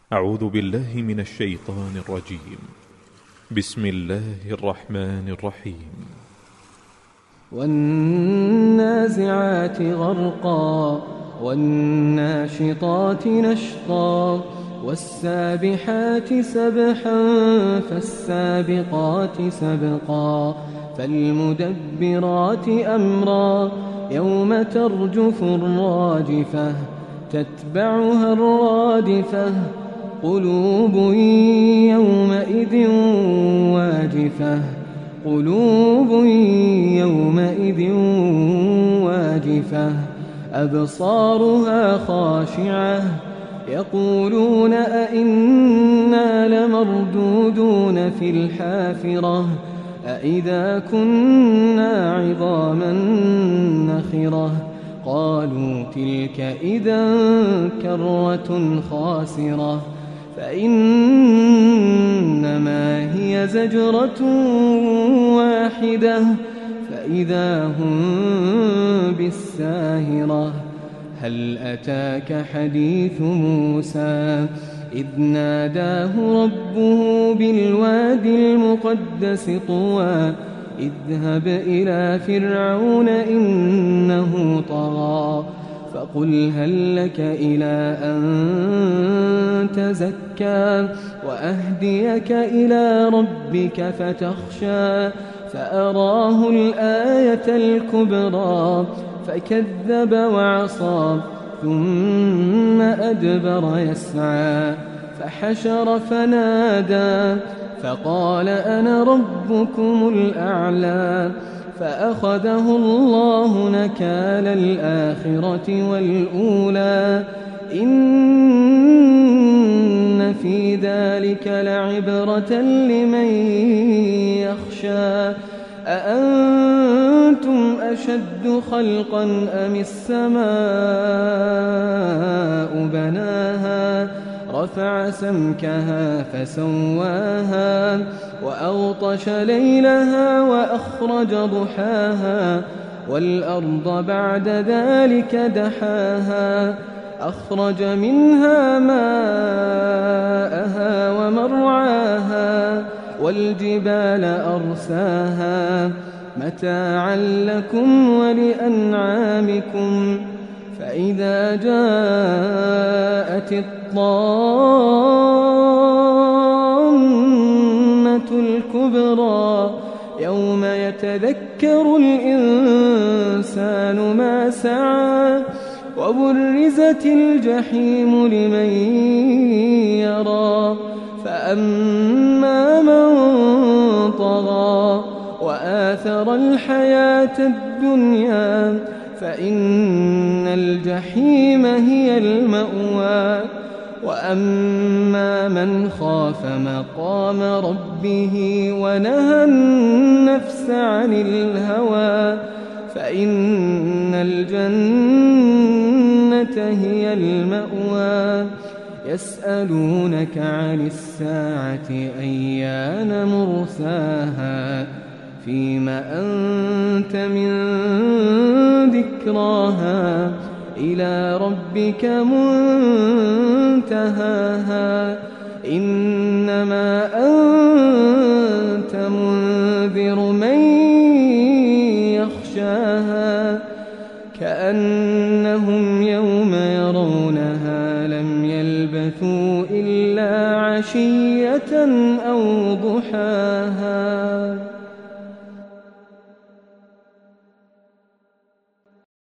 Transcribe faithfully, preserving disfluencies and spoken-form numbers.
أعوذ بالله من الشيطان الرجيم. بسم الله الرحمن الرحيم. والنازعات غرقا والناشطات نشطا والسابحات سبحا فالسابقات سبقا فالمدبرات أمرا يوم ترجف الراجفة تتبعها الرادفة قلوب يومئذ واجفة قلوب يومئذ واجفة أبصارها خاشعة يقولون أئنا لمردودون في الحافرة أئذا كنا عظاما نخرة قالوا تلك إذا كرة خاسرة فإنما هي زجرة واحدة فإذا هم بالساهرة هل أتاك حديث موسى إذ ناداه ربه بالوادي المقدس طوى اذهب إلى فرعون إنه طغى فقل هل لك إلى أن تزكى وأهديك إلى ربك فتخشى فأراه الآية الكبرى فكذب وعصى ثم أدبر يسعى فحشر فنادى فقال أنا ربكم الأعلى فأخذه الله نكال الآخرة والأولى إن في ذلك لعبرة لمن يخشى أأنتم أشد خلقا أم السماء بناها رفع سمكها فسواها وأغطش ليلها وأخرج ضحاها والأرض بعد ذلك دحاها أخرج منها ماءها ومرعاها والجبال أرساها متاعا لكم ولأنعامكم فإذا جاءت الطامة الكبرى يوم يتذكر الإنسان ما سعى وبرزت الجحيم لمن يرى فأما من طغى وآثر الحياة الدنيا فإن الجحيم هي المأوى وأما من خاف مقام ربه ونهى النفس عن الهوى فإن الجنة هي المأوى يسألونك عن الساعة أيان مرساها فيم أنت من ذكراها إلى ربك منتهاها إنما أنت منذر من يخشاها كأنهم يوم يرونها لم يلبثوا إلا عشية أو ضحاها.